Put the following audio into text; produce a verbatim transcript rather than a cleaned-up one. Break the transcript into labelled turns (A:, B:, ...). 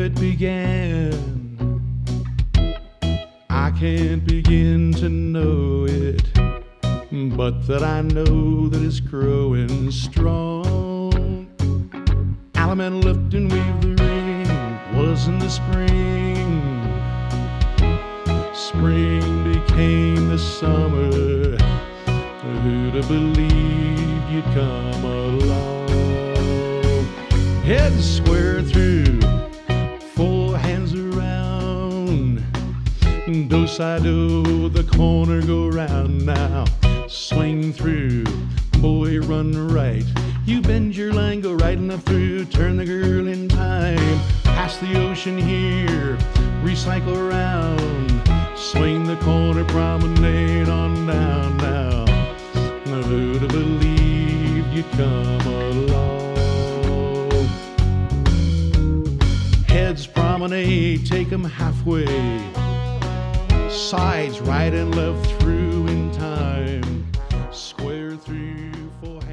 A: it began. I can't begin to know it, but that I know that it's growing strong. Allemande lift and weave the ring was in the spring. Spring became the summer. Who'd have believed you'd come along? Head square through, full hands around. Do side do, the corner go round now. Swing through, boy run right. You bend your line, go right enough through. Turn the girl in time, past the ocean here. Recycle around, swing the corner, promenade on down now. Who'd have believed you'd come along? Heads promenade, take 'em halfway. Sides right and left through in time. Square through for